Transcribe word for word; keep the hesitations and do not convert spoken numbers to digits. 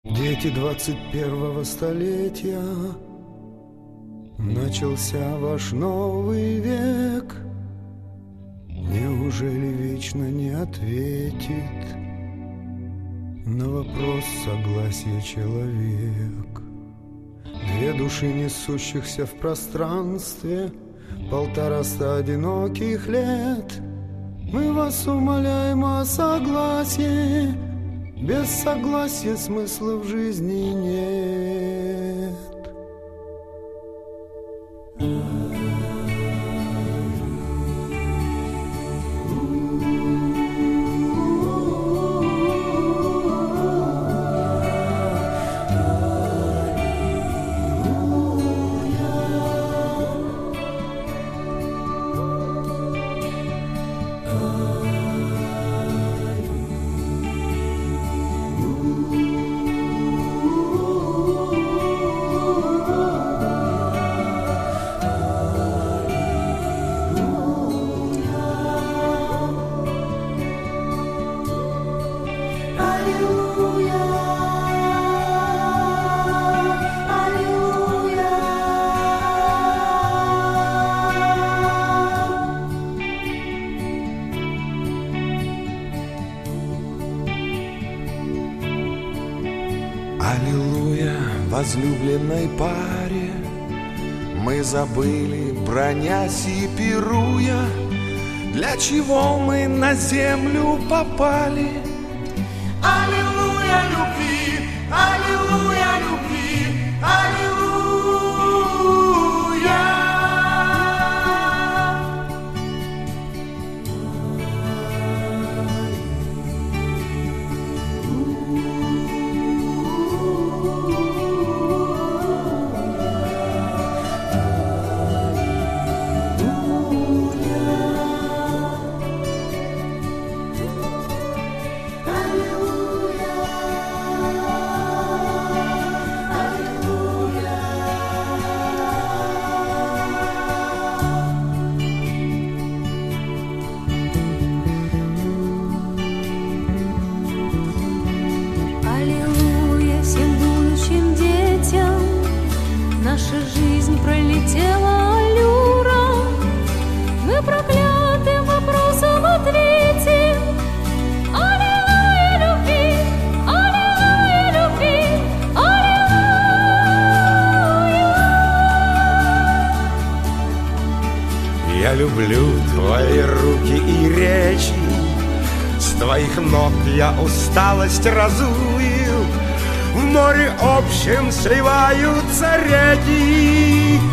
Дети двадцать первого столетия, начался ваш новый век. Неужели вечно не ответит на вопрос согласия человек? Две души, несущихся в пространстве, полтораста одиноких лет. Мы вас умоляем о согласии, без согласия смысла в жизни нет. Аллилуйя, возлюбленной паре, мы забыли, бронясь и пируя, для чего мы на землю попали. Аллилуйя любви, аллилуйя любви, аллилуйя. Наша жизнь пролетела аллюром, мы проклятым вопросом ответим. Аллилуйя любви, аллилуйя любви, аллилуйя. Я люблю твои руки и речи, с твоих ног я усталость разую. В море общем сливаются реки.